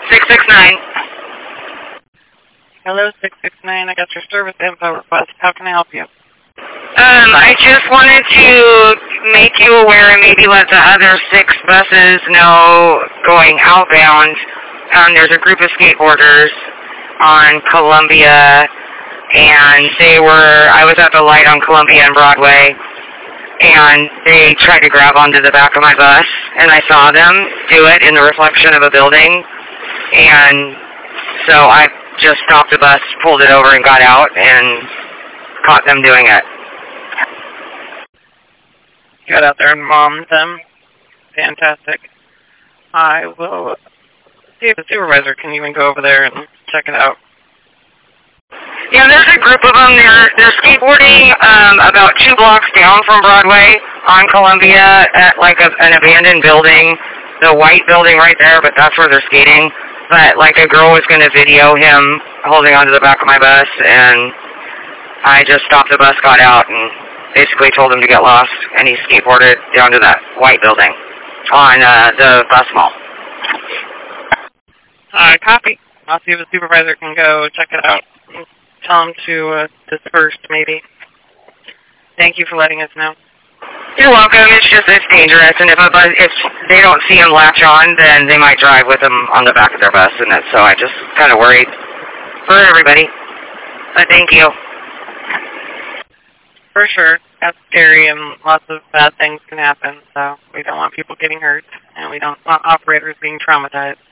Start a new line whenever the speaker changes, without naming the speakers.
669.
Hello, 669. I got your service info request. How can I help you?
I just wanted to make you aware and maybe let the other 6 buses know going outbound. There's a group of skateboarders on Columbia, and I was at the light on Columbia and Broadway, and they tried to grab onto the back of my bus, and I saw them do it in the reflection of a building, and so I just stopped the bus, pulled it over, and got out, and caught them doing it.
Got out there and mommed them. Fantastic. I will see if the supervisor can even go over there and check it out.
Yeah, there's a group of them. They're skateboarding about 2 blocks down from Broadway on Columbia at like an abandoned building, the white building right there, but that's where they're skating. But like a girl was going to video him holding onto the back of my bus, and I just stopped the bus, got out, and basically told him to get lost, and he skateboarded down to that white building on the bus mall.
Copy. I'll see if the supervisor can go check it out. Tell him to disperse, maybe. Thank you for letting us know.
You're welcome. It's dangerous, and if they don't see him latch on, then they might drive with him on the back of their bus, and so I just kind of worried for everybody. But thank you.
For sure. That's scary, and lots of bad things can happen, so we don't want people getting hurt, and we don't want operators being traumatized.